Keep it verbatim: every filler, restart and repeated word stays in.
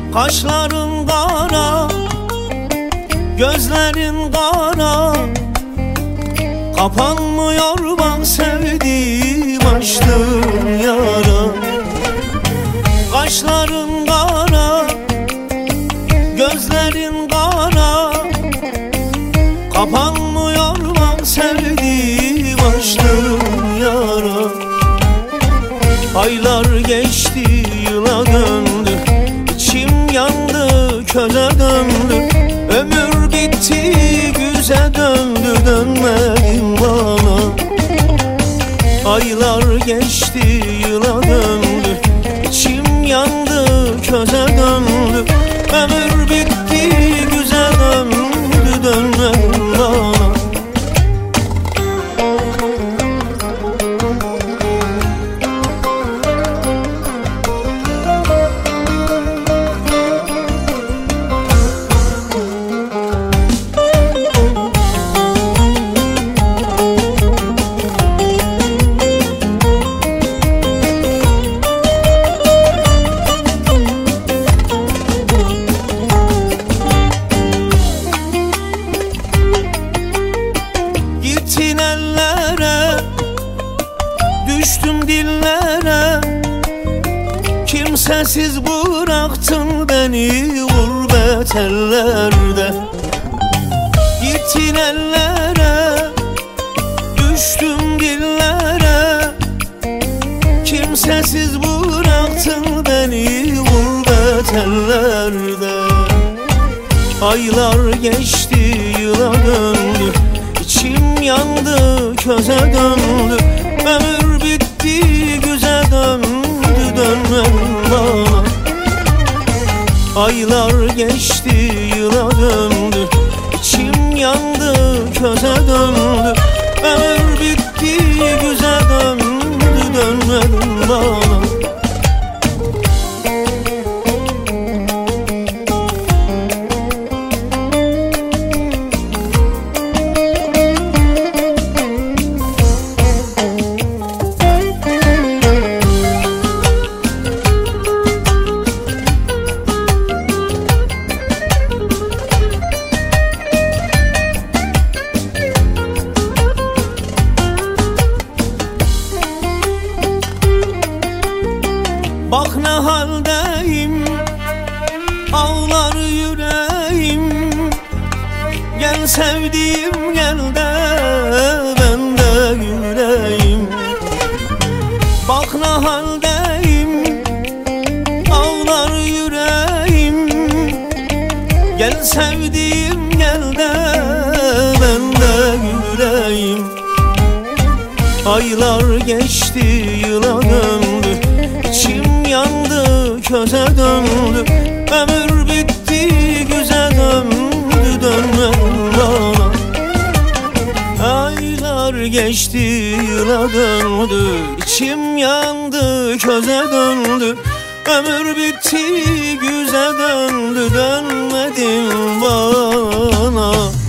Kaşların kara, gözlerin kara, kapanmıyor bak sevdiğim açtığın yara. Kaşların kara, gözlerin kara, kapanmıyor bak sevdiğim açtığın yara. Aylar geçti yıla döndü, İçim yandı köle döndü. Ömür bitti güze döndü, dönmedin bana. Aylar geçti yıla döndü, İçim yandı köze döndü. Ömür bitti güze döndü, dönmedin bana. Gittin ellere, düştüm dillere, kimsesiz bıraktın beni gurbet ellerde. Gittin ellere, düştüm dillere, kimsesiz bıraktın beni gurbet ellerde. Aylar geçti yıla döndü, İçim yandı köze döndü. Ömür bitti güze döndü, dönmedin bana. Aylar geçti yıla döndü, İçim yandı köze döndü. Ömür bitti güze döndü, dönmedin bana. Bak ne haldeyim, ağlar yüreğim. Gel sevdiğim gel de ben de güleyim. Bak ne haldeyim, ağlar yüreğim. Gel sevdiğim gel de ben de güleyim. Aylar geçti yıla döndü, İçim yandı köze döndü. Ömür bitti güze döndü, dönmedin bana. Aylar geçti yıla döndü, İçim yandı köze döndü. Ömür bitti güze döndü, dönmedin bana.